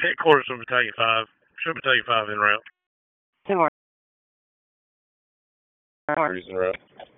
Headquarters of Battalion 5. Show Battalion 5 en route. Two more. Three's en route.